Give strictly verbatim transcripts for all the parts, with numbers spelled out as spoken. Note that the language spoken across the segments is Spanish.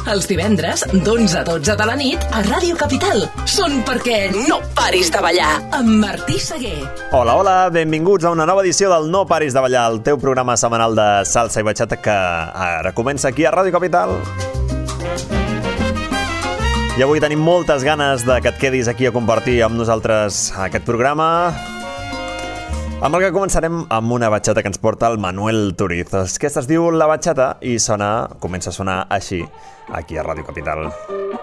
Els divendres, d'onze a dotze de la nit, a Ràdio Capital. Són perquè no paris de ballar, amb Martí Seguer. Hola, hola, benvinguts a una nova edició del No paris de ballar, el teu programa setmanal de salsa i bachata que ara comença aquí a Ràdio Capital. I avui tenim moltes ganes de que et quedis aquí a compartir amb nosaltres aquest programa, amb el que començarem amb una bachata que ens porta el Manuel Turiz. Aquesta es diu La Bachata i sona, comença a sonar així, aquí a Ràdio Capital.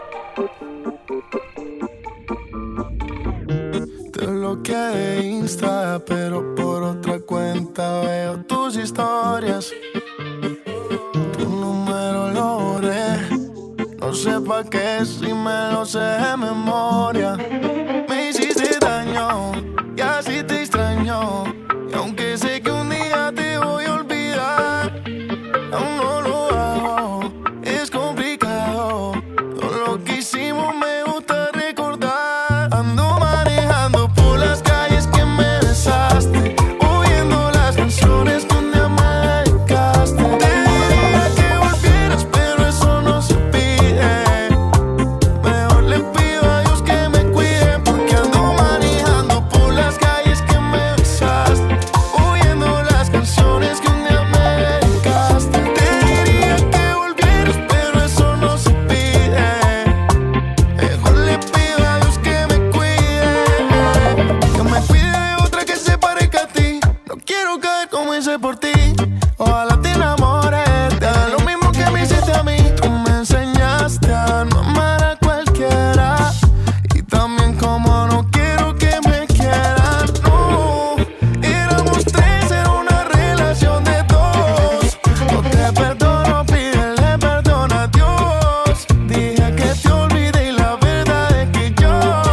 Te bloqueé de Insta, pero por otra cuenta veo tus historias. Tu número lo borré, no sé pa' qué si me lo sé de memoria. Me hiciste daño y así te extraño, y aunque sé que un día te voy a olvidar, aún no lo hago, es complicado. Todo lo que hicimos me gusta recordar. Ando manejando por las calles que me besaste, oyendo las canciones que un día me dedicaste. Te diría que volvieras, pero eso no se pide. Mejor le pido a Dios que me cuide, porque ando manejando por las calles que me besaste, oyendo las canciones que un día me dedicaste. Te diría que volvieras, pero eso no se pide. Mejor le pido a Dios que me cuide, que me cuide de otra que se parezca a ti. No quiero caer como hice por ti. Ojalá te enamores, te haga lo mismo que me hiciste a mí. Tú me enseñaste a no amar a cualquiera, y también como no quiero que me quieran. No, éramos tres, era una relación de dos. No te perdono, pídele perdón a Dios. Dije que te olvidé y la verdad es que yo,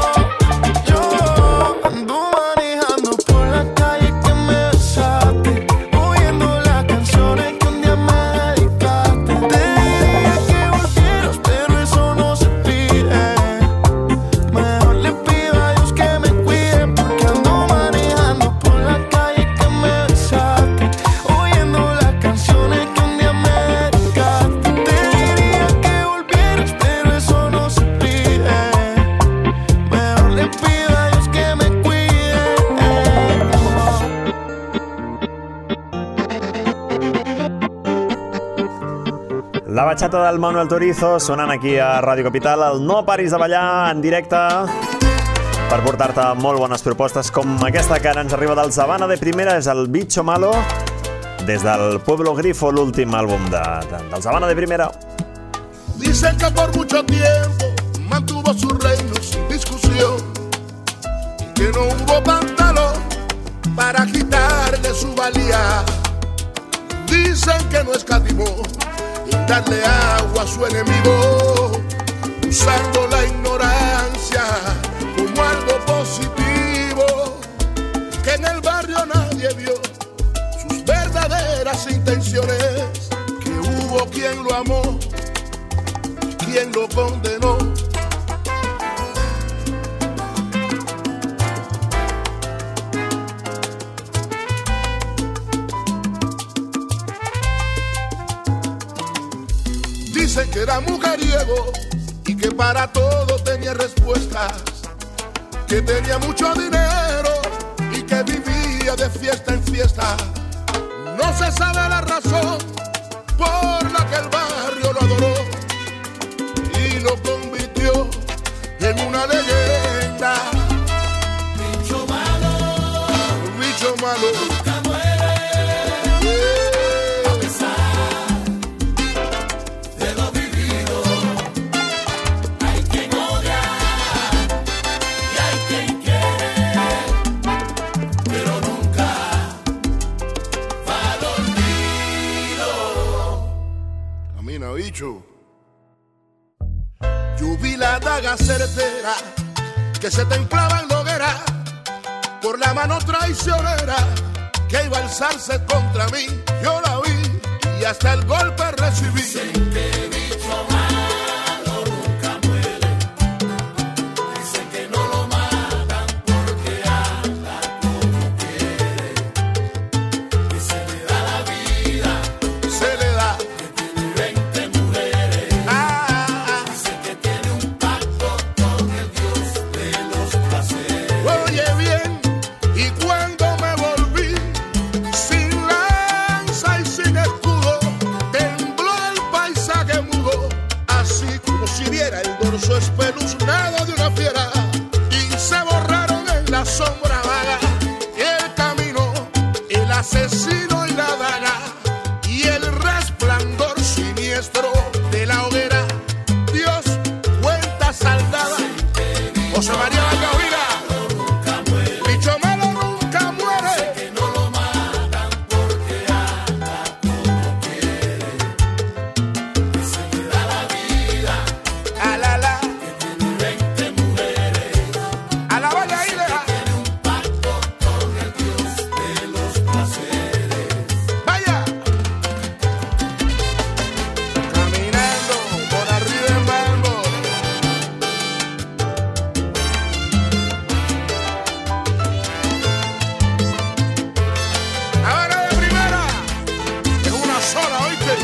yo ando manejando por la calle que me besaste, oyendo las canciones que un día me dedicaste. Te diría que volvieras, pero eso no se pide. Mejor le pido a Dios que me cuide, porque ando manejando por la calle que me besaste, oyendo las canciones que un día me dedicaste. Te diría que volvieras, pero eso no se pide. Mejor le pido a Dios que me cuide. La bachata del Manuel Turizo sonant aquí a Ràdio Capital, el No paris de ballar en directe, per portar-te molt bones propostes com aquesta que ara ens arriba del Sabana de Primera, és el Bicho Malo, des del Pueblo Grifo, l'últim àlbum de, de, del Sabana de Primera. Dicen que por mucho tiempo mantuvo su reino sin discusión, y que no hubo pantalón para quitarle su valía. Dicen que no escatimó en darle agua a su enemigo, usando la ignorancia como algo positivo, que en el barrio nadie vio sus verdaderas intenciones, que hubo quien lo amó, quien lo condenó. Dicen que era mujeriego y que para todo tenía respuestas, que tenía mucho dinero y que vivía de fiesta en fiesta. No se sabe la razón por la que el barrio lo adoró y lo convirtió en una leyenda. Bicho malo, bicho malo, nunca muere, yeah. A pesar de lo vivido, hay quien odia y hay quien quiere, pero nunca va al olvido. Camina, bicho. Yo vi la daga certera que se templaba en la hoguera por la mano traicionera que iba a alzarse contra mí. Yo la vi y hasta el golpe recibí. Sé que bicho malo nunca muere. Dicen que no lo matan porque anda como quiere. Que se le da la vida, se le da. Que tiene veinte mujeres. Ah, si viera el dorso espeluznado de una fiera y se borraron en la sombra vaga el camino, el asesino y la daga y el resplandor siniestro de la hoguera. Dios, cuenta saldada. José María Valgaudina. Bicho malo nunca muere. Sé que no lo matan porque anda como quiere. Que se le da la vida. A la la. Que tiene veinte mujeres. A la valla y le da. Tiene un pacto con el Dios de los placeres. Vaya. Caminando por arriba del mambo. Ahora de primera, es una sola, ¿oíste?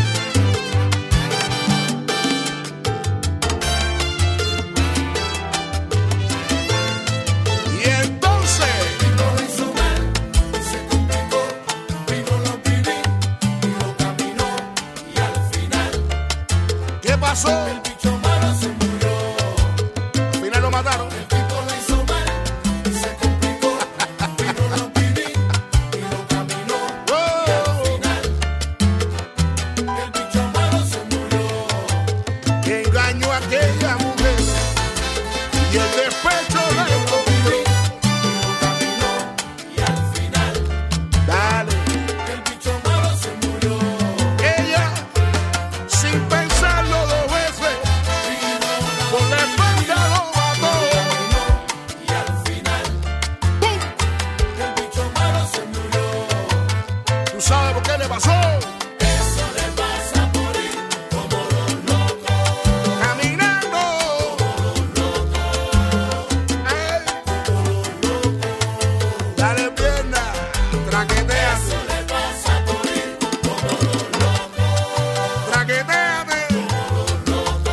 Y entonces no lo hizo mal, se complicó, vino lo pidió y lo caminó y al final, ¿qué pasó? El bicho malo se murió. Al final lo mataron. El tipo lo hizo mal, se complicó, vino lo pidió y lo caminó y al final, el bicho malo se murió. Que engañó a aquella mujer y el despecho la encontró y lo caminó y al final, dale, el bicho malo se murió. Ella, sin pensarlo dos veces, por la espalda lo mató y al final, ¡pum! El bicho malo se murió. ¿Tú sabes por qué le pasó? Eso le pasa por ir como los locos. Caminando. Como los locos. Ey. Como los locos. Dale pierna, traquetea. Eso le pasa por ir como los locos. Traqueteate. Como los locos.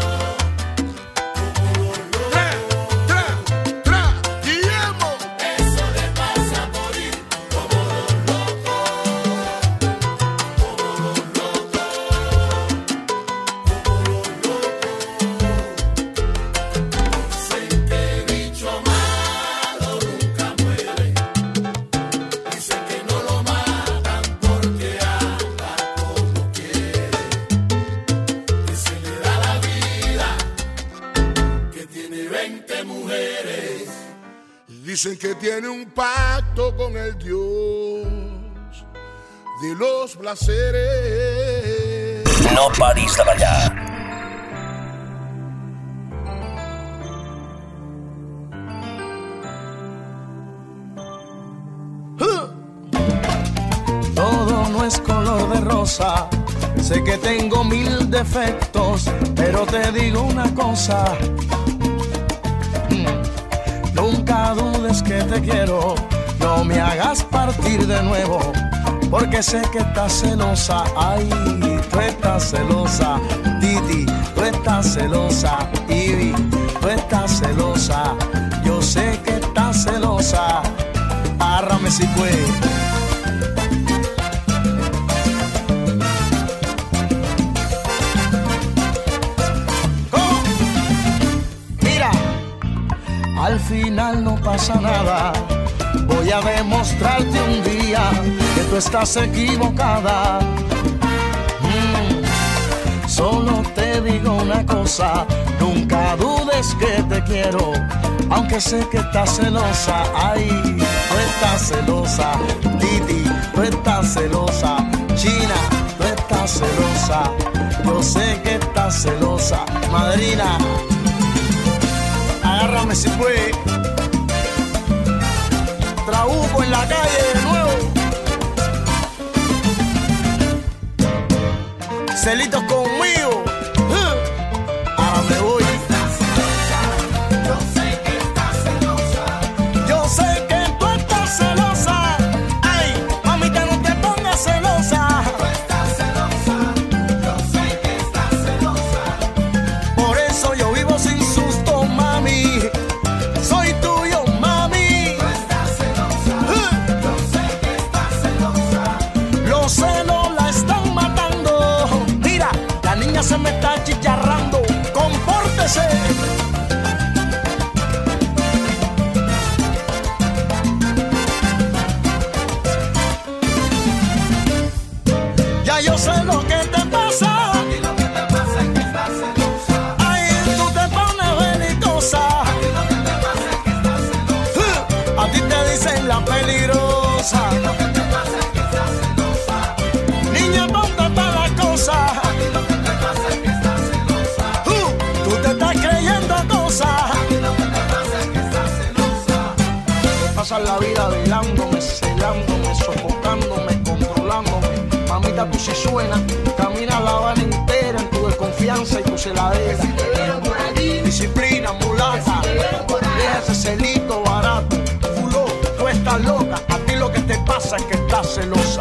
Tra, tra, tra, Guillermo. Eso le pasa por ir como los locos. Como los locos. Como los locos. Dicen que bicho malo nunca muere. Dicen que no lo matan porque anda como quiere. Que se le da la vida. Que tiene veinte mujeres. Dicen que tiene un pacto con el Dios de los placeres. No paris de ballar. Todo no es color de rosa. Sé que tengo mil defectos, pero te digo una cosa. Mm. Nunca dudes que te quiero. No me hagas partir de nuevo, porque sé que estás celosa. Ay, tú estás celosa. Titi, tú estás celosa. Ivy, tú estás celosa. Yo sé que estás celosa. Agárrame si puedes. ¿Cómo? Mira, al final no pasa nada. Voy a demostrarte un día que tú estás equivocada. Mm, Solo te digo una cosa, nunca dudes que te quiero, aunque sé que estás celosa. Ay, tú estás celosa. Titi, tú estás celosa. China, tú estás celosa. Yo sé que estás celosa. Madrina, agárrame si puedes. Trabuco en la calle de nuevo. Celitos conmigo. Uh. Ahora me voy. Yo sé que estás celosa. Yo sé que tú estás celosa. Ay, mamita, no te pongas celosa. Tú estás celosa. Yo sé que estás celosa. Por eso yo vivo sin susto, mami. Soy tuyo, mami. Tú estás celosa. Uh. Yo sé que estás celosa. Los celos la están matando. Mira, la niña se me Niña peligrosa. A ti lo que te pasa es que estás celosa. Niña tonta para la cosa. A ti lo que te pasa es que estás celosa. Uh, tú te estás creyendo cosas. A ti lo que te pasa es que estás celosa. Pasas la vida velándome, celándome, sofocándome, controlándome. Mamita, tú sí suenas. Camina la Habana entera en tu desconfianza y tu celadera. Si te vieron por allí, Disciplina, mulata. si te vieron por allá, Deja ese celito barato. Fulo, tú estás loca. A ti lo que te pasa es que estás celosa. a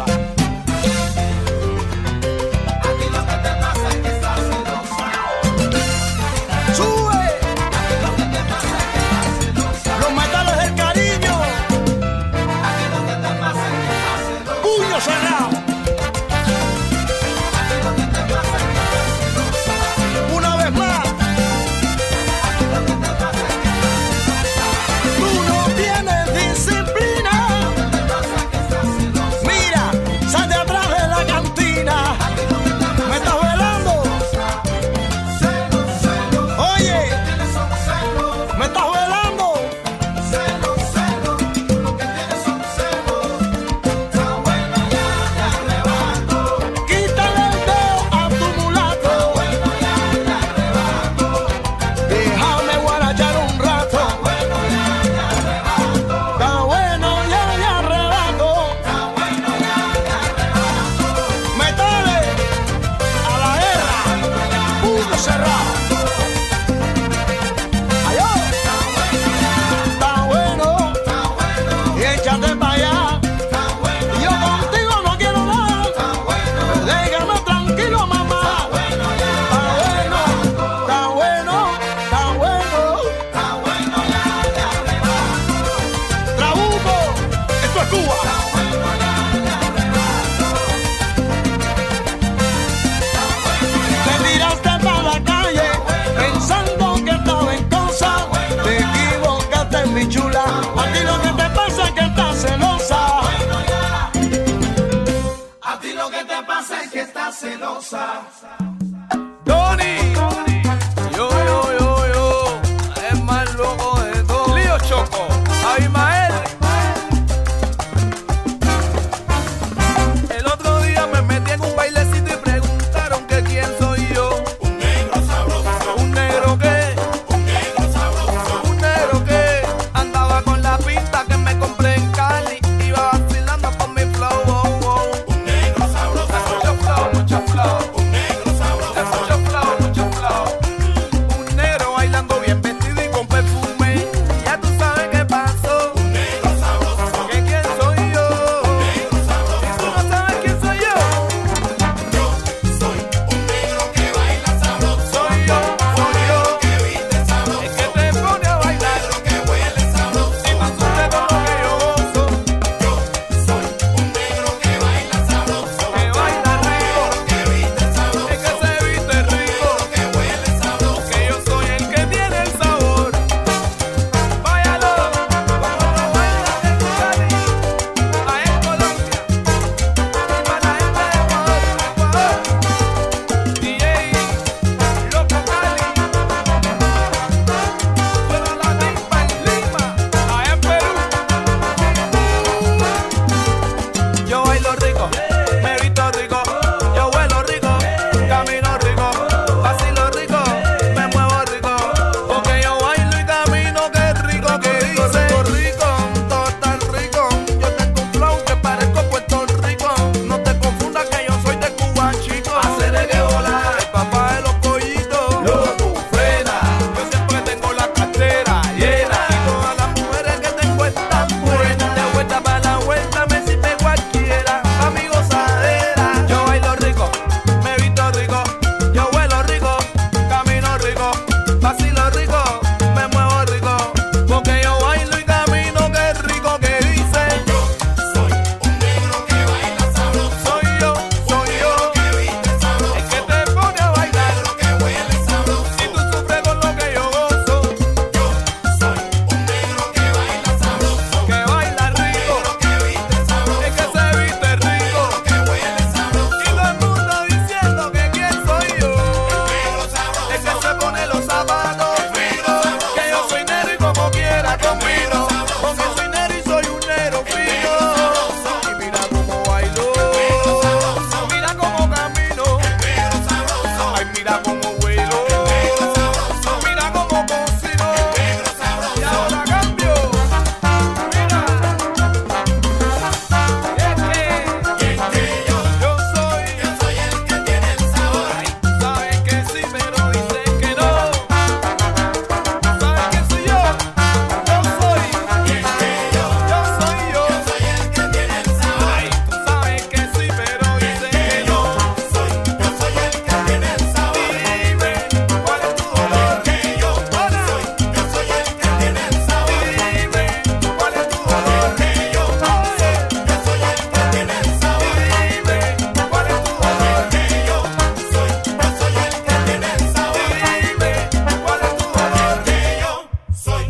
ti lo que te pasa es que estás celosa. ¡Sube! A ti lo que te pasa es que estás celosa. Los metales del cariño. A ti lo que te pasa es que estás celosa. Puño cerrado. A ti lo que te pasa es que estás celosa. Una vez más. A ti lo que te pasa es que estás celosa. Tú no tienes.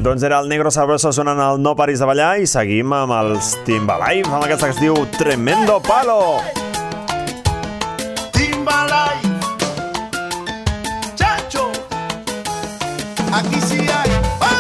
Doncs era el Negro Sabroso sonant el No Paris de Ballar i seguim amb els Timbalive, amb aquesta que es diu Tremendo Palo. Timbalive, chacho, aquí sí hay.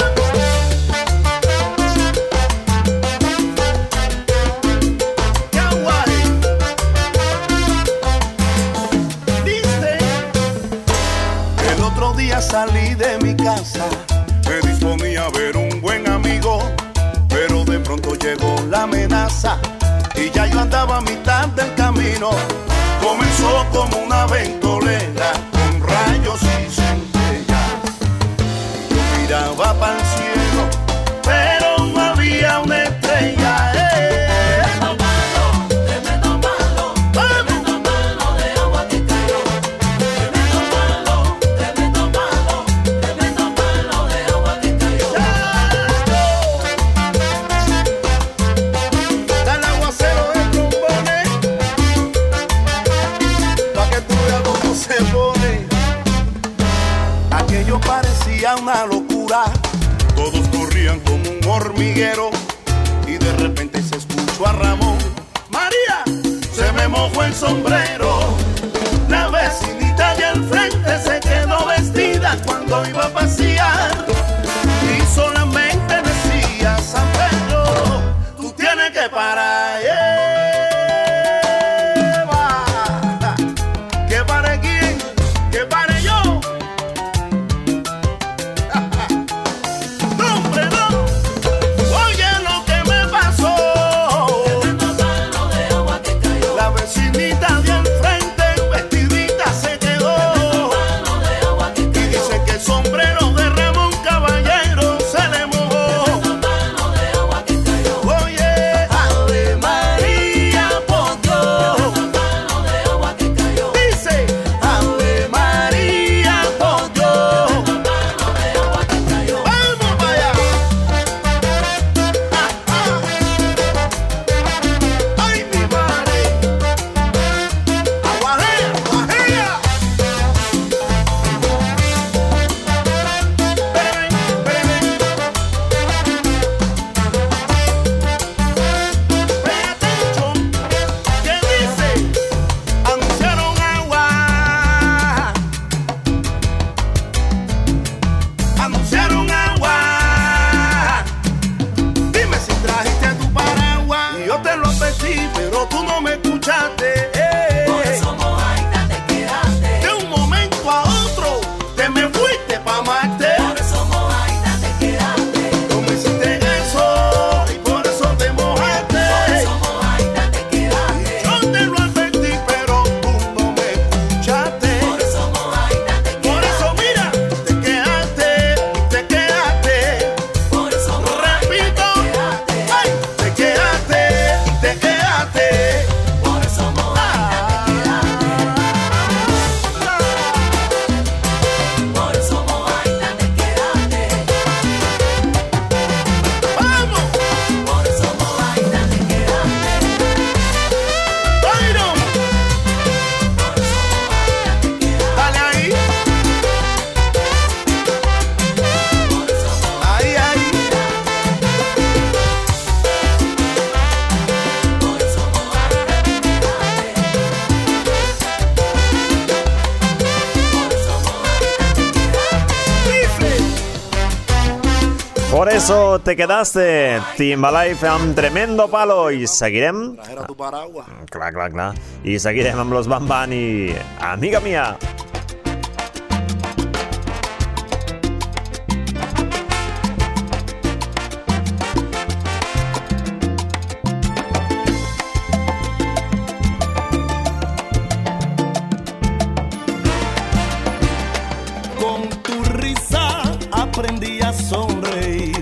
Salí de mi casa, me disponía a ver un buen amigo, pero de pronto llegó la amenaza y ya yo andaba a mitad del camino. Comenzó como una ventolera con rayos y centellas. Yo miraba para el cielo, pero no había una estrella. Eh. Parecía una locura, todos corrían como un hormiguero y de repente se escuchó a Ramón: María, se me mojó el sombrero. La vecinita de al frente se quedó vestida cuando iba a pasear y solamente decía: San Pedro, tú tienes que parar. Eva, ¿que pare quién? ¿Que pare yo? Por eso te quedaste, Timbalive amb Tremendo Palo. I seguirem... Trajera tu paraguas. Clar, clar, clar. I seguirem amb los Bam Bam i Amiga Mía. Con tu risa aprendí a sonreír.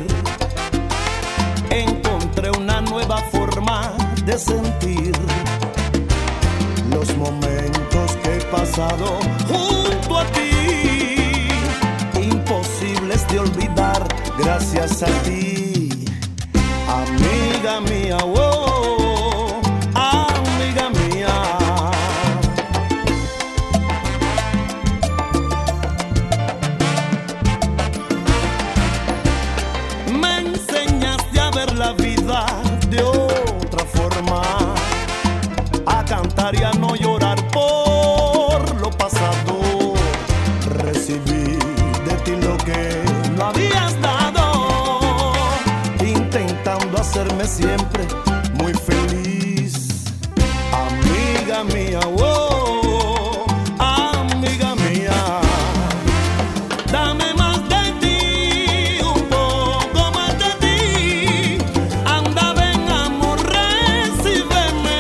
Encontré una nueva forma de sentir los momentos que he pasado junto a ti, imposibles de olvidar gracias a ti, amiga mía, oh, amiga mía. la vida de otra forma, a cantar y a no llorar por lo pasado. Recibí de ti lo que no habías dado, intentando hacerme siempre muy feliz. Amiga mía, oh, amiga mía, dame más de ti, un poco más de ti. Anda, ven, amor, recíbeme.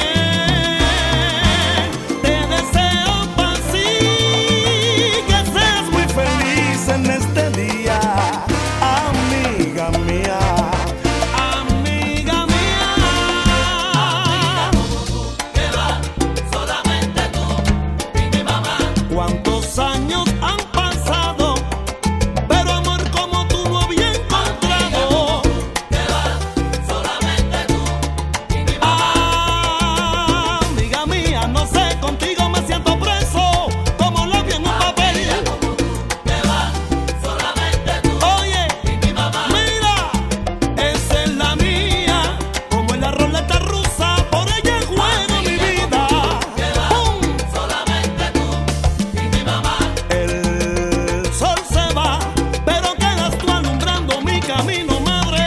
Te deseo paz y que seas muy feliz en este día, amiga mía. Amiga mía, amiga como tú, que va solamente tú y mi mamá. ¿Cuántos años han pasado? Pero amor como tú no había encontrado. Que va solamente tú y mi mamá. Amiga mía, no sé, contigo me siento preso, como la vi en un papel. Como tú, que va solamente tú. Oye, y mi mamá. Mira, esa es la mía, como en la ruleta rusa, por ella juego mi vida. ¡Pum! Solamente tú y mi mamá. El sol se va, pero quedas tú alumbrando mi camino, madre.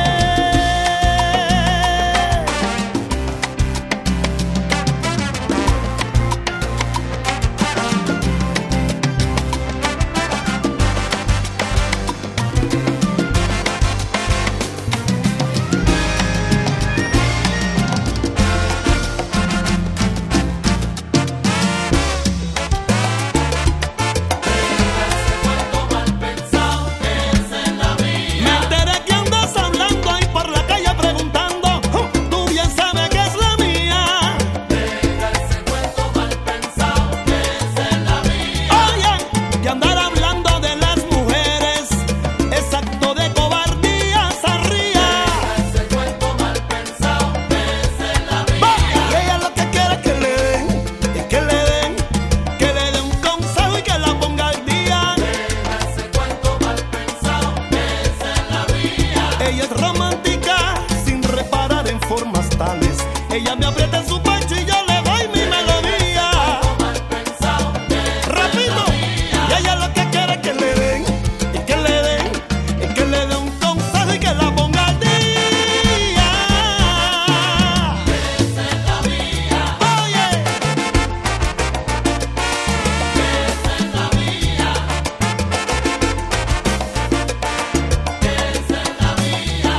Me enteré que andas hablando ahí por la calle preguntando, "Uh, tú bien sabes que es la mía". Deja ese cuento mal pensado, que esa es la mía. Oye, que andar hablando de las mujeres es acto de cobardía, zarría. Deja ese cuento mal pensado, que esa es la mía. Y ella lo que quiere es que le den, es que le den, que le den un consejo y que la ponga al día. Deja ese cuento mal pensado, que esa es la mía. Ella es romántica sin reparar en formas tales. Ella me aprieta en su pecho y yo le doy mi melodía. Mal pensado, repito, y ella lo que quiere es que le den, es que le den, es que le den un consejo y que la ponga al día. Esa es la mía. Oye, esa es la mía. Esa es la mía.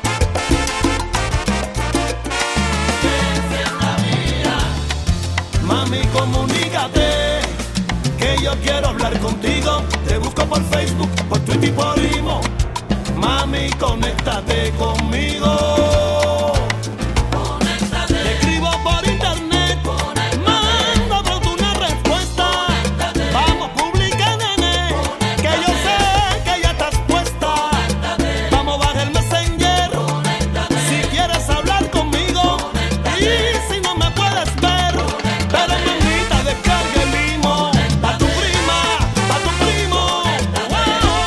Esa es la mía. Mami, comunícate, que yo quiero hablar contigo. Te busco por Facebook, por Twitter y por Imo. Mami, conéctate conmigo. Te escribo por internet, manda pronto una respuesta. Vamos, publica, nene, que yo sé que ya estás puesta. Vamos, baja el Messenger, si quieres hablar conmigo. Y si no me puedes ver, pero mamita, descarga el Imo. Pa' tu prima, pa' tu primo. Wow.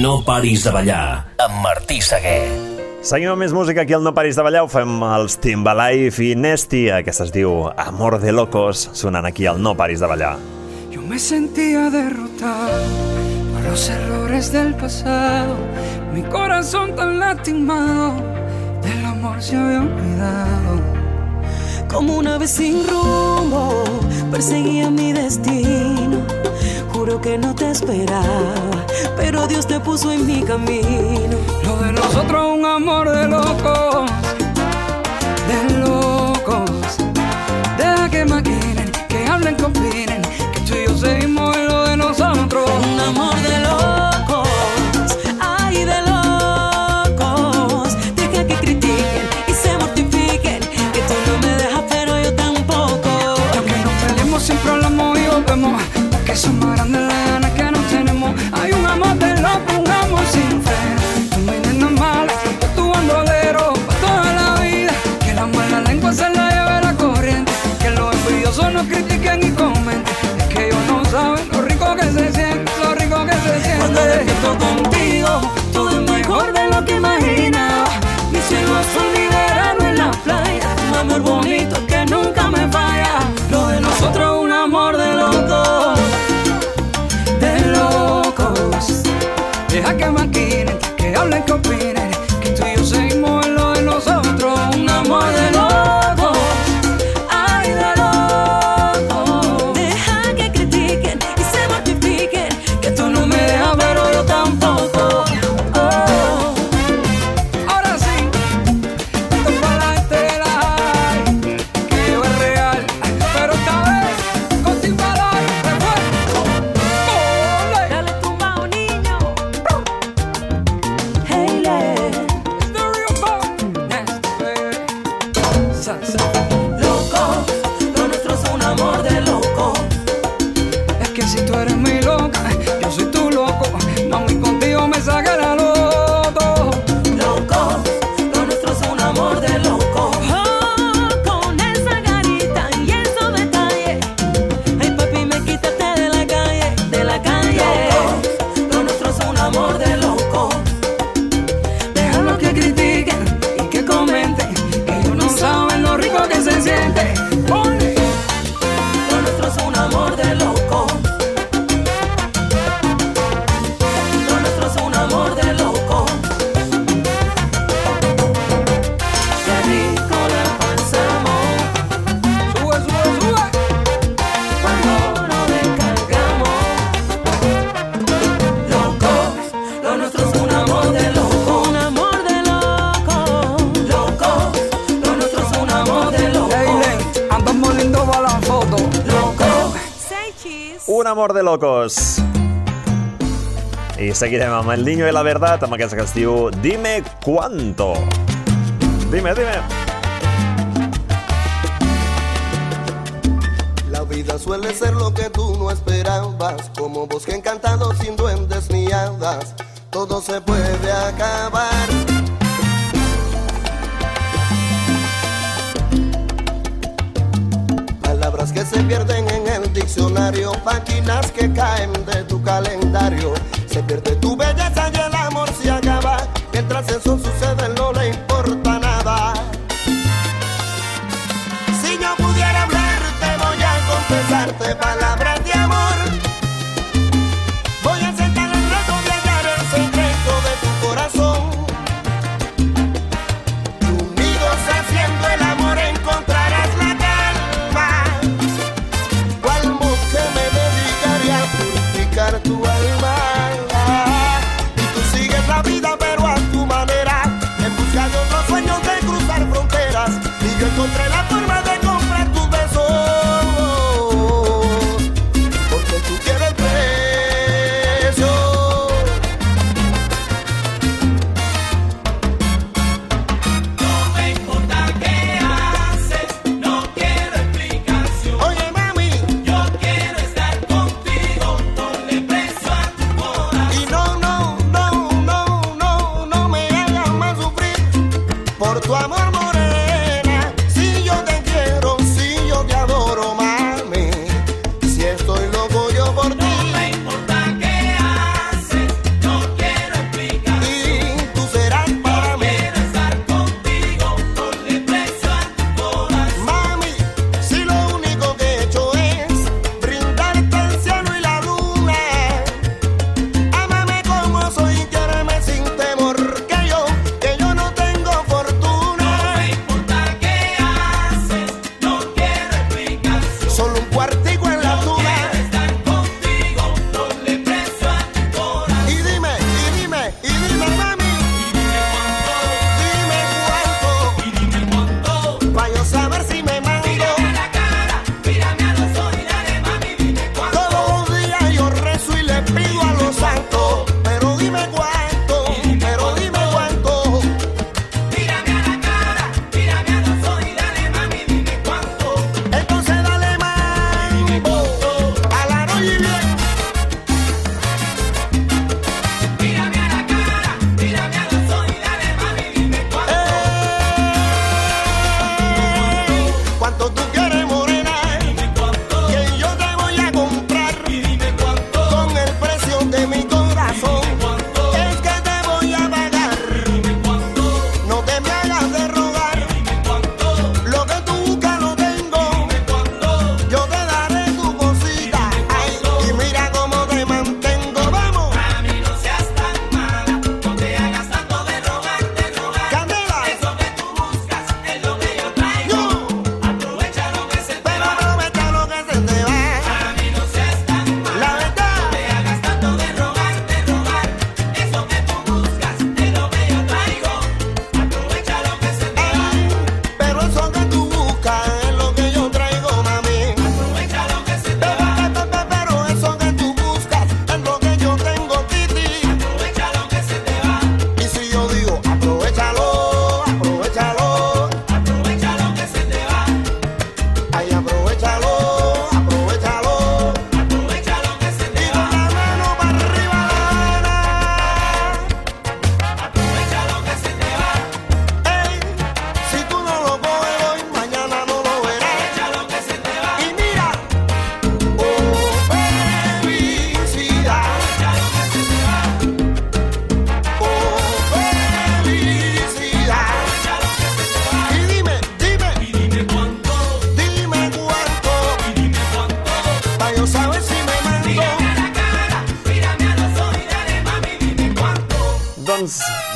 No paris de ballar, amb Martí Seguer. Seguim amb més música aquí al No paris de ballar. Ho fem els Timbalife i Nesti. Aquesta es diu Amor de Locos, sonant aquí al No paris de ballar. Yo me sentía derrotado por los errores del pasado. Mi corazón tan lastimado, del amor se había olvidado. Como una vez sin rumbo, perseguía mi destino. Juro que no te esperaba, pero Dios te puso en mi camino. Lo de nosotros un amor de locos, de locos. Deja que maquinen, que hablen, que opinen, que tú y yo seguimos en lo de nosotros. Un amor de locos, ay de locos. Deja que critiquen y se mortifiquen, que tú no me dejas pero yo tampoco. Aunque nos peleemos siempre hablamos y volvemos, que son más grandes las ganas que no tenemos. Hay un amor de loco, un amor sin freno. Tú me nena mala, yo tu bandolero pa' toda la vida. Que la mala lengua se la lleve la corriente, que los envidiosos no critiquen y comenten. Es que ellos no saben lo rico que se siente, lo rico que se siente. Cuando despierto contigo, todo es mejor de lo que imaginaba. Mi cielo azul y verano en la playa, un amor bonito que nunca me falla. Lo de nosotros es un amor de locos, de locos. Deja que maquinen, que hablen, que opinen, que tú y yo seguimos en lo de nosotros. un amor de locos, ay de locos. Deja que critiquen y se mortifiquen, que tú no me dejas pero yo tampoco. Oh. Ahora sí, esto es para la gente de la high, que yo es real, pero esta vez con Timbalife, refuerzo. Ole. Dale tumbao, niño. Hey, le. The real boy, nasty baby. Sa, sa. Locos, lo nuestro es un amor de loco. Es que si tú eres mi loca, yo soy tu loco. Mami, contigo me saca la loto. Locos, lo nuestro es un amor de loco. Oh, con esa carita y esos detalles. Ay, papi, me quítate de la calle, de la calle. Locos, lo nuestro es un amor de loco. Déjalo que critiquen y que comenten, que ellos no saben lo rico que se siente. Ole. Lo nuestro es un amor de loco. Lo nuestro es un amor de loco. Qué rico la pasamos Sube, sube, sube. cuando nos descargamos. Locos, lo nuestro es un amor de loco. Un amor de loco. Locos, lo nuestro es un amor de loco. Hey, Len, andamos lindo para la foto. Loco. Un amor de locos. I seguirem amb el Niño i la Verdad, amb aquesta que es diu Dime Cuánto. Dime, dime. La vida suele ser lo que tú no esperabas, como bosque encantado sin duendes ni hadas, todo se puede acabar. Palabras que se pierden en el diccionario, páginas que caen de tu calendario. Se pierde tu belleza y el amor se acaba, mientras eso sucede no le importa nada. Si yo pudiera hablarte, voy a confesarte palabras de amor. Voy a sentar el reto de hallar el secreto de tu corazón. Y unidos haciendo el amor encontrarás la calma. Cual monje me dedicaré a purificar tu alma. Y tú sigues la vida pero a tu manera, en busca de otros sueños de cruzar fronteras. Y yo encontré la forma de comprar tus besos, porque tú quieres precio. No me importa qué haces, no quiero explicación. Oye mami, Yo quiero estar contigo, ponle precio a tu corazón. y no, no, no, no, no, no me hagas más sufrir por tu amor morena. Si yo te quiero, si yo te adoro mami, si estoy loco yo por ti. No me importa qué haces, no quiero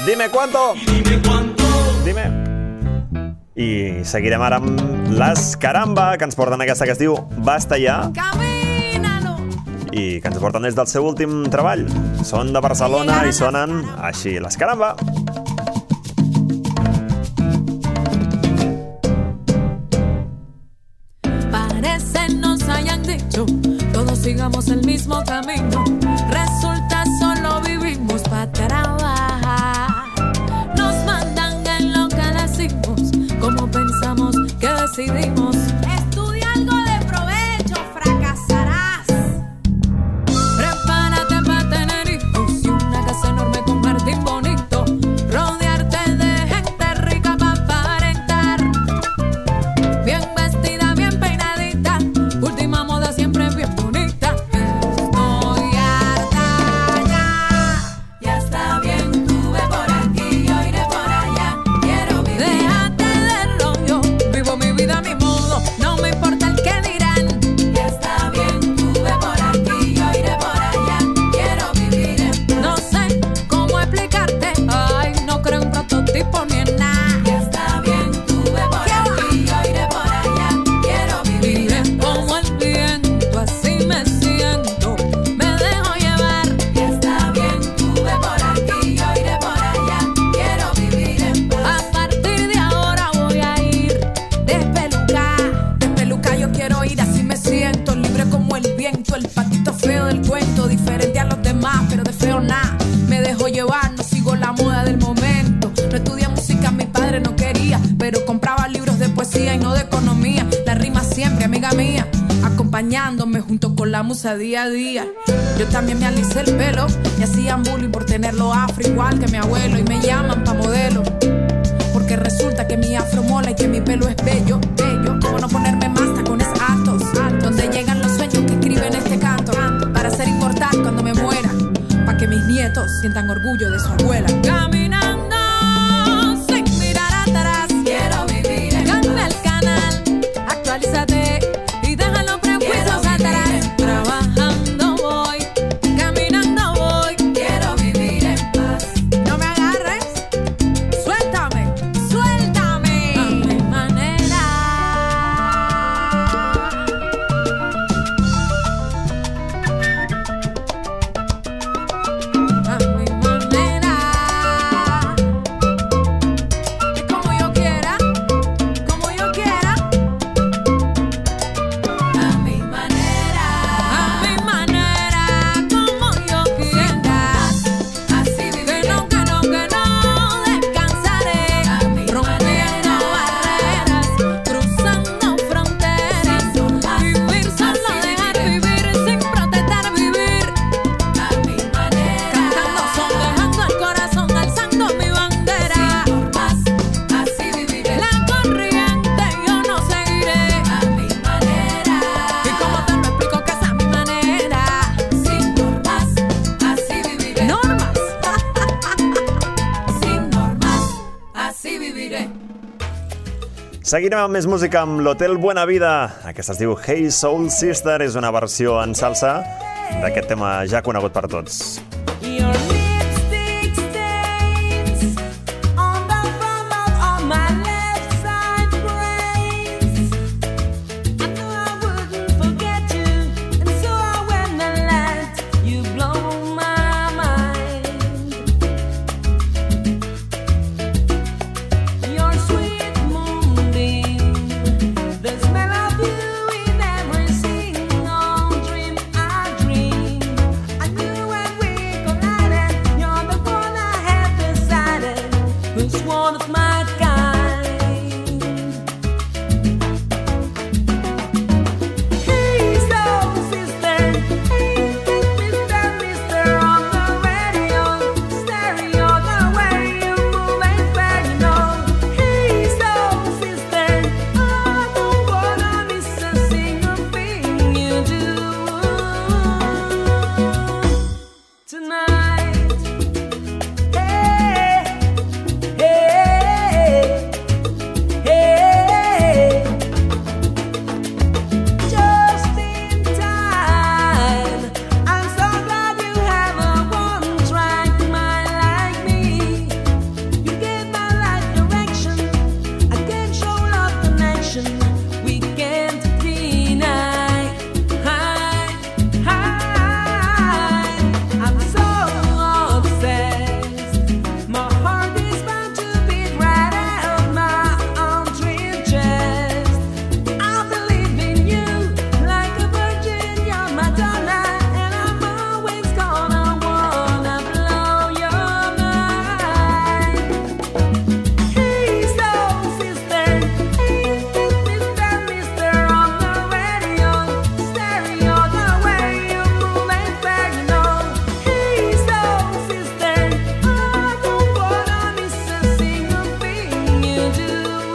Dime cuánto. Dime cuánto. Dime. I seguirem ara amb les Caramba, que ens porten aquesta que es diu Basta ja. Camínalo. I que ens porten des del seu últim treball. Són de Barcelona i sonen així, les Caramba. Parece nos hayan dicho, todos sigamos el mismo camino. Resulta solo vivimos para trabajar. Nos mandan en lo que decimos, como pensamos que decidimos. Estudia algo de provecho, fracasarás. Prepárate para tener hijos y una casa enorme con jardín bonito. Rodearte de gente rica para aparentar. Bien vestida, bien peinadita, última moda siempre bien bonita. Estoy harta ya, ya está bien, tú ve por aquí, yo iré por allá. Quiero vivir. Déjate de rollo, vivo mi vida a mi modo, no me importa el que dirán. Ya está bien, tú ve por aquí, yo iré por allá. Quiero vivir en paz. No sé cómo explicarte, ay, no creo en prototipo ni en nada. Ya está bien, tú ve por aquí, yo iré por allá. Quiero vivir en paz. Como el viento, así me siento, me dejo llevar. Ya está bien, tú ve por aquí, yo iré por allá. Quiero vivir en paz. A partir de ahora voy a ir despeluca, despeluca yo quiero ir, así me siento, libre como el viento, el patito feo del cuento, diferente a los demás, pero de feo nada. Me dejo llevar, no sigo la moda del momento. No estudié música, mi padre no quería, pero compraba libros de poesía y no de economía. La rima siempre, amiga mía, acompañándome junto con la musa día a día. Yo también me alicé el pelo y hacían bullying por tenerlo afro igual que mi abuelo, y me llaman pa' modelo, porque resulta que mi afro mola y que mi pelo es bello, bello. ¿Cómo no ponerme más tacones altos, altos? Donde llegan los sueños que escriben este canto, para ser inmortal cuando me muera, pa' que mis nietos sientan orgullo de su abuela. Caminando sin mirar atrás, quiero vivir en paz. Cambia el canal, actualízate y deja los prejuicios atrás. Trabajando voy, caminando voy, quiero vivir en paz. No me agarres, suéltame, suéltame a mi manera. A mi manera. Es como yo quiera, como yo quiera. A mi manera, a mi manera, como yo quiera. Así viviré. Que no, que no, que no descansaré. A mi rompiendo barreras, cruzando fronteras. Vivir solo, dejar vivir sin protestar, vivir. A mi manera. Cantando son, dejando el corazón, alzando mi bandera. Sin normas, así viviré. La corriente yo no seguiré. A mi manera. ¿Y cómo te lo explico que es a mi manera? Sin normas, así viviré. Normas. Sin normas, así viviré. Seguirem amb més música amb l'Hotel Buena Vida. Aquesta es diu Hey Soul Sister, és una versió en salsa d'aquest tema ja conegut per tots. Your lipstick stains on the front of my left side brace. I knew I wouldn't forget you, and so I went and let you blow my mind. Your sweet moonbeam, the smell of you in every single dream I dream. I knew when we celebration we can't deny. I, I, I'm so obsessed. My heart is bound to beat right out of my own dream chest. I believe in you like a virgin, you're Madonna, and I'm always gonna wanna blow your mind. Hey, soul sister, hey, mister, mister on the radio, stereo, the way you move ain't fair, you know. Hey, soul sister, I don't wanna miss a single thing you do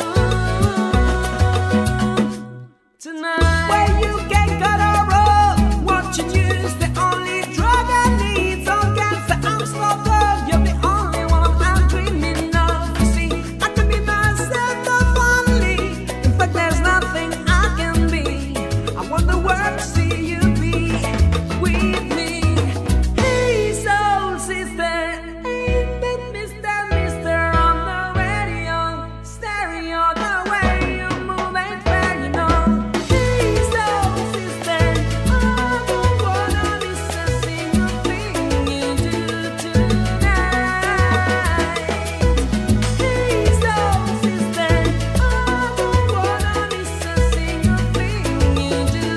tonight. Where you can cut or roll, watching you's the only drug I need. So cancer, I'm smoked up, you're the only one I'm dreaming of. You see, I can be myself, but finally, in fact, there's nothing I can be. I want the world to see you be with me. Hey, soul sister, hey, mister, mister on the radio, stereo, the way you move ain't fair, you know. Hey, soul sister, I don't wanna miss a single thing you do tonight. Hey, soul sister, I don't wanna miss a single thing you do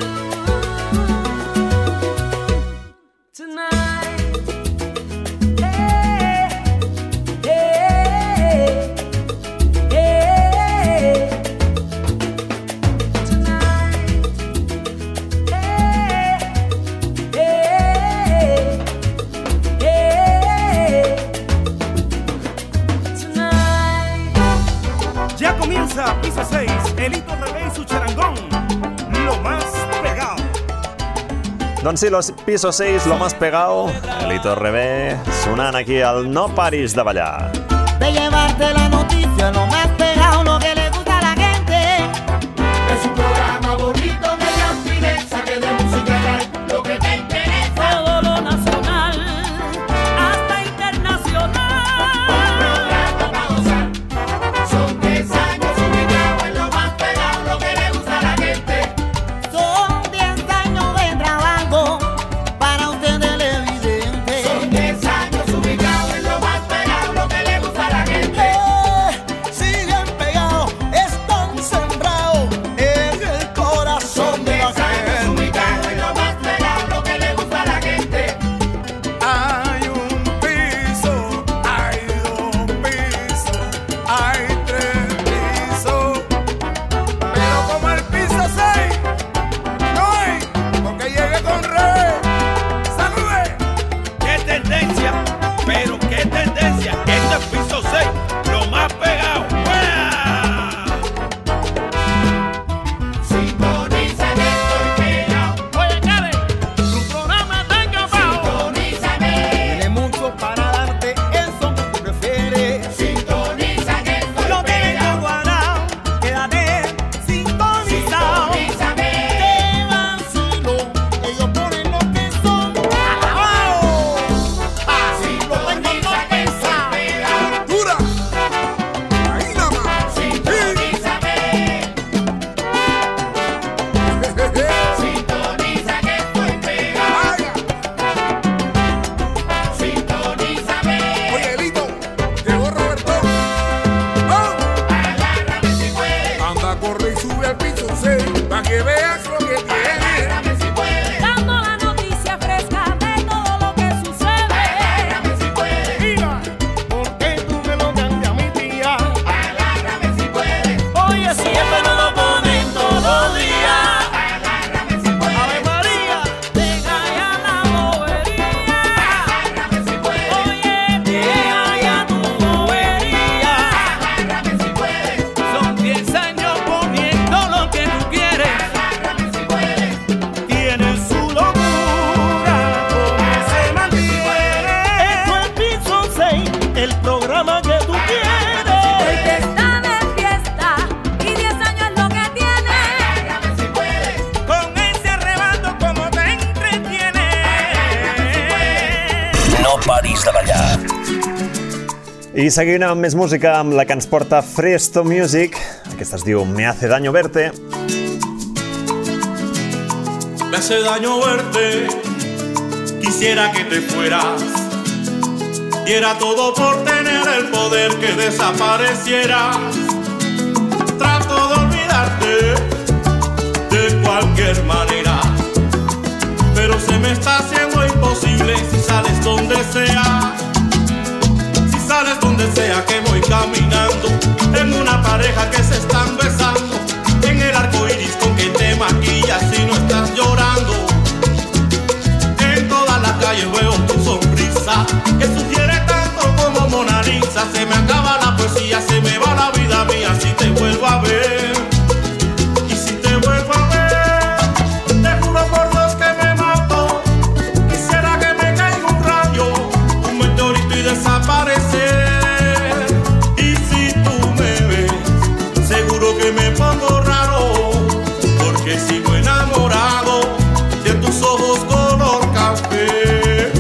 tonight. Hey, hey, hey, tonight. Hey, hey, hey, tonight. Ya comienza piso seis, Elito Rebé y su charangón, lo más pegado. Doncs sí, los piso seis, lo más pegado, Elito Rebé, sonant aquí al No Paris de Ballar. De llevarte la noticia, lo más pegado, lo que le gusta a la gente. Es un programa bonito, media fineza, que de música hay lo que te interesa. Todo lo nacional hasta internacional. Un programa para gozar. Son diez años ubicados en lo más pegado, lo que le gusta a la gente. Son diez años de trabajo para usted televidente. Son diez años ubicados en lo más pegado, lo que le gusta a la gente. Siguen pegados, están sembrados en el corazón de la gente. Ubicados en lo más pegado, lo que le gusta a la gente. Hay un piso, hay dos pisos, hay tres pisos, pero como el piso seis, no hay, porque llegué con rey. ¡Salude! ¡Qué tendencia! Pero qué tendencia, este es piso seis, lo más pegado. ¡Fuera! Sintoniza que estoy pegado. Oye, Karen, tu programa está encapado. Sintonízame. Tiene mucho para darte eso que tú prefieres. Sintoniza que estoy Lo tienes pegado. todo guardado, quédate sintonizado. Sintonízame. Qué vacilo, ellos ponen lo que son. ¡Alabao! Así lo tengo que pensar. ¡Dura! Ahí nada más. Sintonízame. Sintoniza que estoy pegado. Vaya. Sintonízame. Oye, Elito, llegó Roberto. ¡Oh! Agárrame si puedes. Anda, corre y sube al piso seis, para que veas lo que tiene. Agárrame si puedes. Dando la noticia fresca de todo lo que sucede. Agárrame si puedes. Mira, porque tú me lo cambias, mi tía. Agárrame si puedes. Oye, si esto no lo ponen todos los días. Agárrame si puedes. Ave María. Deja ya la bobería. Agárrame si puedes. Oye, deja ya tu bobería. Agárrame si puedes. Son diez años poniendo lo que tú quieres. Agárrame si puedes. Tiene su locura, como se mantiene. Esto es piso seis, el programa que tú quieres. Hoy que está de fiesta y diez años es lo que tiene. Agárrame si puedes. Con ese arrebato como te entretiene. No paris de ballar. I seguint amb més música, amb la que ens porta Fresto Music, Aquesta es diu Me hace daño verte. Me hace daño verte, quisiera que te fueras. Diera todo por tener el poder que desaparecieras. Trato de olvidarte de cualquier manera, pero se me está haciendo imposible si sales donde sea. Si sales donde sea que voy caminando, en una pareja que se están besando, en el arco iris con que te maquillas y no estás llorando. En todas las calles veo tu sonrisa, que sugiere tanto como Mona Lisa. Se me acaba la poesía, se me va la vida mía si te vuelvo a ver. Y si te vuelvo a ver, te juro por Dios que me mato. Quisiera que me caiga un rayo, un meteorito y desaparecer. Y si tú me ves, seguro que me pongo raro, porque sigo enamorado de tus ojos color café.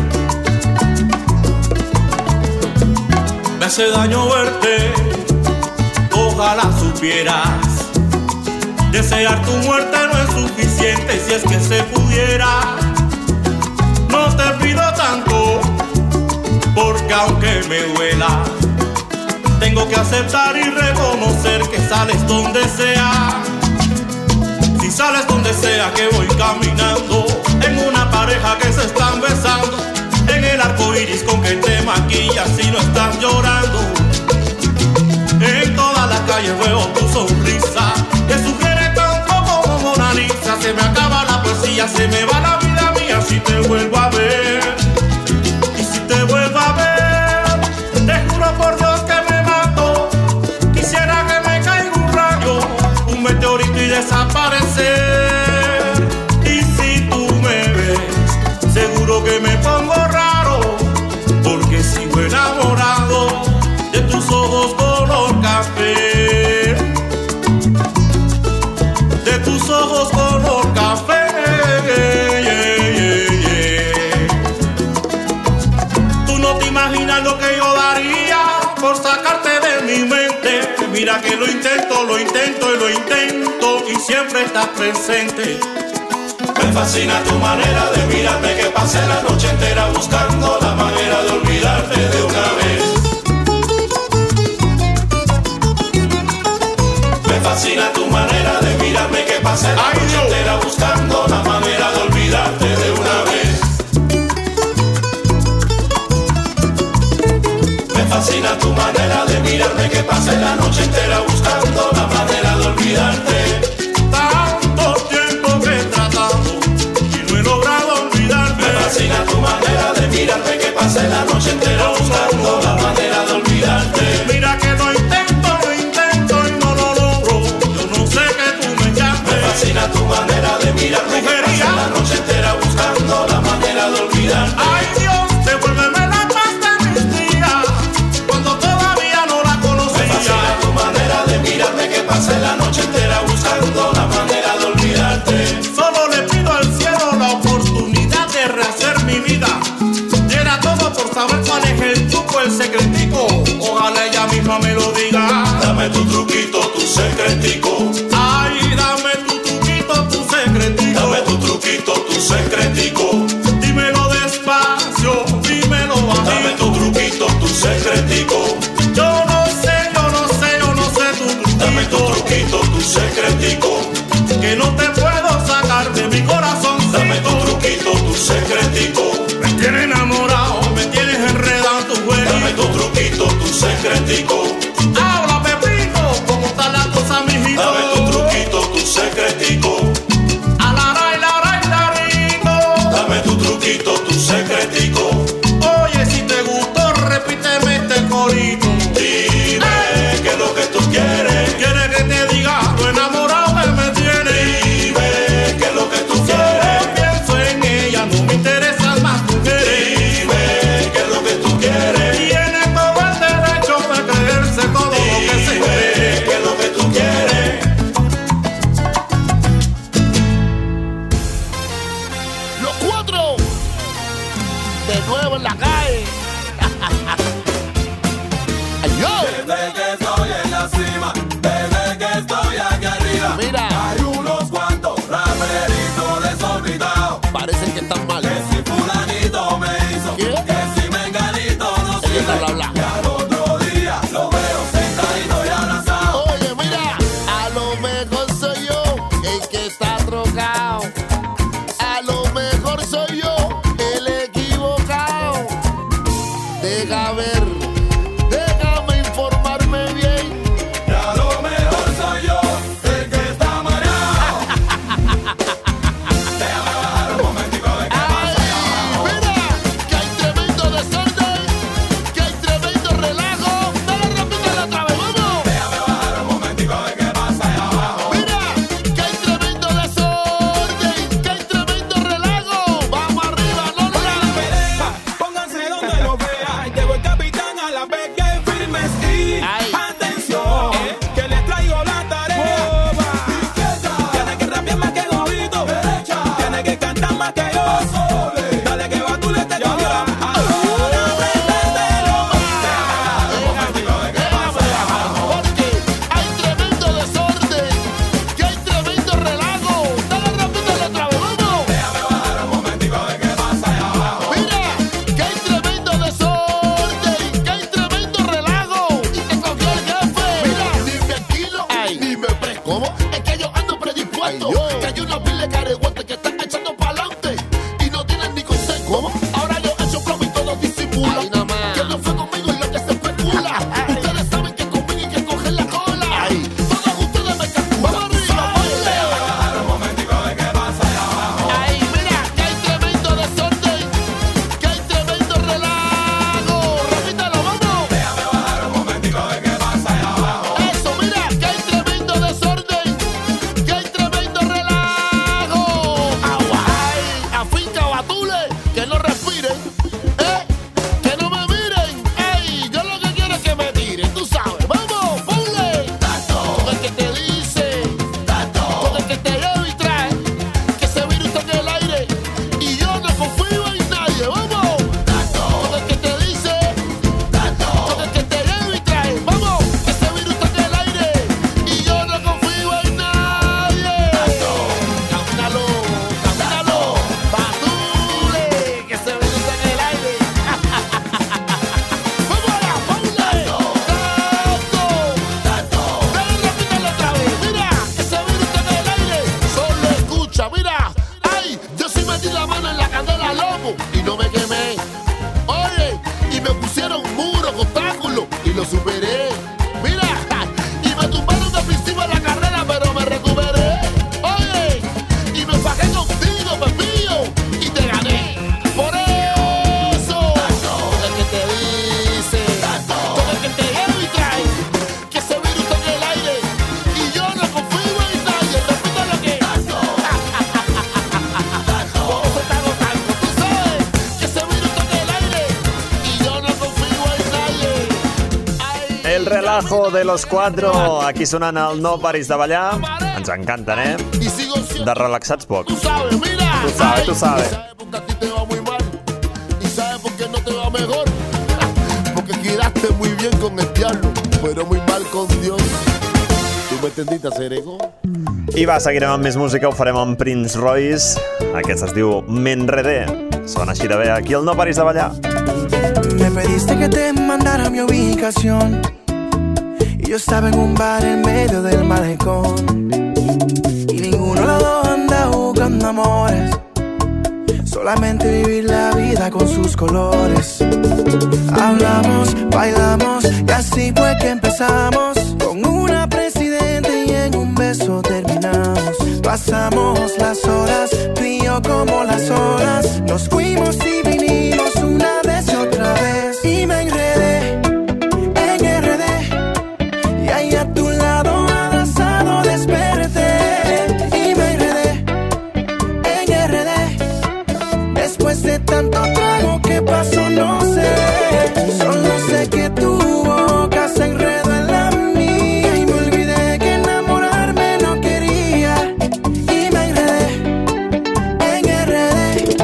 Me hace daño verte, ojalá supieras. Desear tu muerte no es suficiente si es que se pudiera. No te pido tanto, porque aunque me duela, tengo que aceptar y reconocer que sales donde sea. Si sales donde sea que voy caminando, en una pareja que se están besando, en el arco iris con que te maquillas y no estás llorando. En todas las calles veo tu sonrisa, que sugiere tanto como Mona Lisa. Se me acaba la poesía, se me va la vida mía si te vuelvo a ver. Y si te vuelvo a ver, te juro por Dios que me mato. Quisiera que me caiga un rayo, un meteorito y desaparecer. Y si tú me ves, seguro que me pongo raro, porque sigo enamorado de tus ojos color café. De tus ojos color café. Yeah, yeah, yeah. Tú no te imaginas lo que yo daría por sacarte de mi mente. Mira que lo intento, lo intento y lo intento, y siempre estás presente. Me fascina tu manera de mirarme, que pasé la noche entera buscando la manera de olvidarte de una vez. Me fascina tu manera de mirarme, que pasé la noche entera buscando la manera de olvidarte de una vez. Me fascina tu manera de mirarme, que pasé la noche entera buscando la manera de olvidarte. Tanto tiempo que he tratado y no he logrado olvidarte. Me fascina tu manera de mirarme, que pasé la noche entera buscando la manera de olvidarte. Mira que lo intento, lo intento y no lo logro. Yo no sé que tú me llames. Me fascina tu manera de mirarme, que pasé la noche entera buscando la manera de olvidarte. Ay Dios, devuélveme la paz de mis días, cuando todavía no la conocía. Me fascina tu manera de mirarme, que pasé la noche entera buscando la manera de olvidarte. Solo le pido al cielo la oportunidad de rehacer mi vida. Era todo por saber cuál es el truco, el secretico. Ojalá ella misma me lo diga. Dame tu truquito, tu secretico. Ay, dame tu truquito, tu secretico. Dame tu truquito, tu secretico. Dímelo despacio, dímelo bajito. Dame tu truquito, tu secretico. Yo no sé, yo no sé, yo no sé tu truquito. Dame tu truquito, tu secretico, que no te puedo sacar de mi corazón. Dame tu truquito, tu secretico. Me tienes enamorado, me tienes enredado en tu juego. Dame tu truquito, tu secretico. Habla, Pepito, ¿cómo está la cosa, mijito? Dame tu Dale que Batule te toca. El relajo de los cuatro, aquí sonant el No Paris de Ballar. Ens encanten, eh? De relaxats poc. Tu sabes, tu sabes, tu sabes. A ti te va muy mal. ¿Y sabes por qué no te va mejor? Porque quedaste muy bien con el diablo, pero muy mal con Dios. ¿Tú me entendiste, Serego? I va, seguirem amb més música, ho farem amb Prince Royce. Aquest es diu M'enredé. Sona així de bé, aquí el No Paris de Ballar. Me pediste que te mandara mi ubicación y yo estaba en un bar en medio del malecón y ninguno de los dos anda buscando amores, solamente vivir la vida con sus colores. Hablamos, bailamos y así fue que empezamos, con una presidente y en un beso terminamos. Pasamos las horas, tú y yo como las olas, nos fuimos y vinimos una vez y otra vez. Y me enredé, en R D, y ahí a tu lado abrazado desperté. Y me enredé, en R D, después de tanto trago que pasó no sé. Solo sé que tu boca se enredó en la mía y me olvidé que enamorarme no quería. Y me enredé, en R D.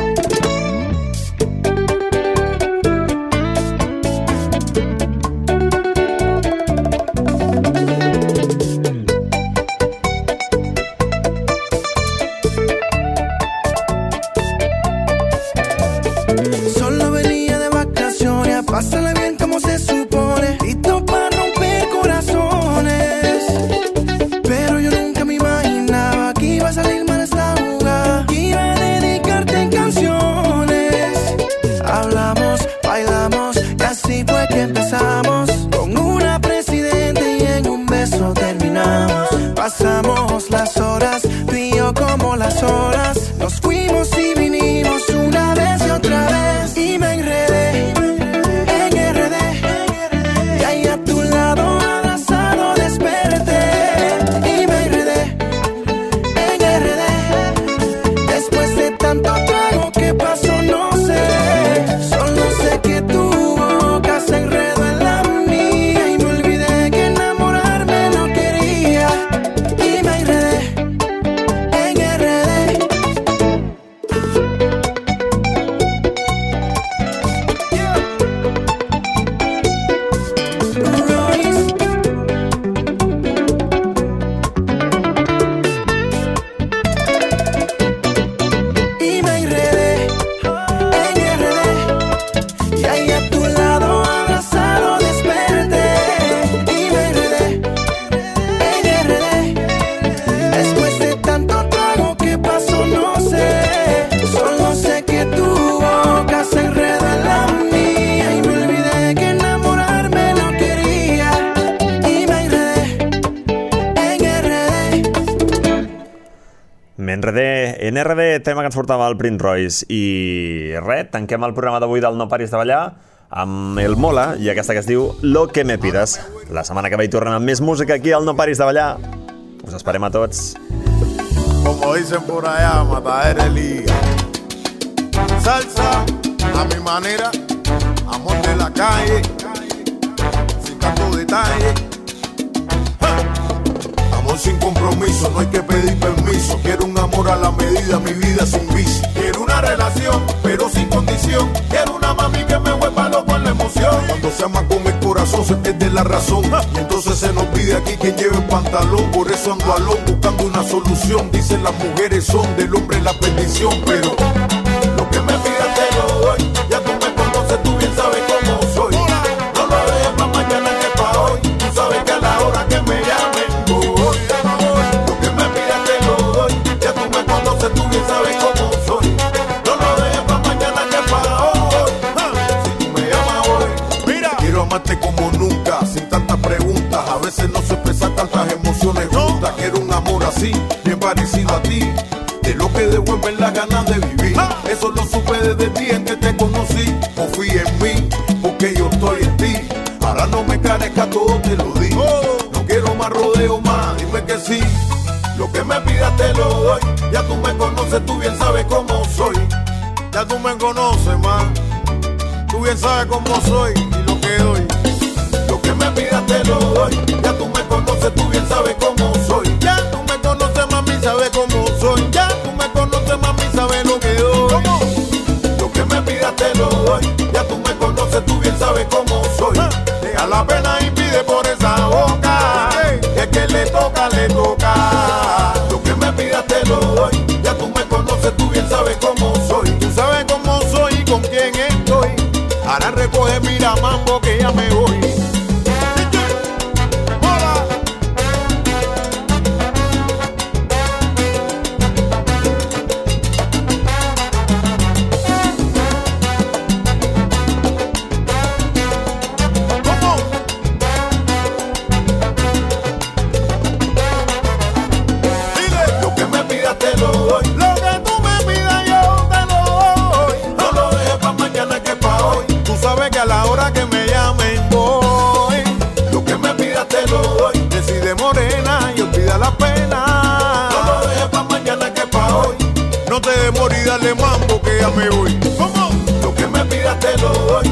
Solo venía de vacaciones a pasarla bien como se supone, listo para romper corazones. Pero yo nunca me imaginaba que iba a salir mal esta jugada, que iba a dedicarte en canciones. Hablamos, bailamos y así fue que empezamos, con una presidente y en un beso terminamos. Pasamos las horas, tú y yo como las olas, nos fuimos y vinimos una vez y otra vez. Y me enredé, en R D, y ahí a tu lado abrazado desperté. Y me enredé, en R D, después de tanto trago que pasó no sé. Solo sé que tu boca se enredó en la mía y me olvidé que enamorarme no quería. Y me enredé, N R D, N R D, tema que ens portava el Prince Royce. I res, tanquem el programa d'avui del No Paris de Ballar amb el Mola i aquesta que es diu Lo que me pides. La setmana que ve hi tornem amb més música aquí al No Paris de Ballar. Us esperem a tots. Como dicen por allá, matadera liga. Salsa a mi manera, amor de la calle, sin tanto detalle. Amor sin compromiso, no hay que pedir permiso. Quiero un amor a la medida, mi vida sin vicio. Quiero una relación, pero sin condición. Quiero una mami que me vuelva loco en la emoción. Cuando se ama con el corazón se pierde la razón. Y entonces se nos pide aquí quien lleve el pantalón. Por eso ando alón buscando una solución. Dicen las mujeres son del hombre la perdición. Pero lo que me pidas te lo doy. Ya tú me conoces, tú bien sabes cómo soy. No lo dejes para mañana que para hoy. Tú sabes que a la hora que me llamen voy. Lo que me pidas te lo doy. Ya tú me conoces, tú bien sabes cómo soy. No lo dejes para mañana que para hoy. Si tú me llamas hoy, mira, quiero amarte como nunca, sin tantas preguntas. A veces no se expresan tantas emociones juntas. Quiero un amor así, bien parecido a ti. De lo que devuelven las ganas de vivir. Eso lo supe desde el día en que te conocí. Confía en mí, porque yo estoy en ti. Ahora no me carezca, todo te lo digo. No quiero más rodeo más, dime que sí. Lo que me pidas te lo doy. Ya tú me conoces, tú bien sabes cómo soy. Ya tú me conoces más. Tú bien sabes cómo soy y lo que doy. Lo que me pidas te lo doy. Ya tú me conoces, tú bien sabes cómo soy. Ya tú me conoces, mami, sabes cómo soy. Ya tú me conoces, mami, sabes lo que doy. Lo que me pidas te lo doy. Ya tú me conoces, tú bien sabes cómo soy. Deja la pena y pide por esa boca. Que que le toca, le toca. Lo que me pidas te lo doy. Ya tú me conoces, tú bien sabes cómo soy. Tú sabes cómo soy y con quién estoy. Ahora recoge, mira, mambo, que ya me voy. No te demores y dale mambo que ya me voy. ¿Cómo? Lo que me pidas te lo doy.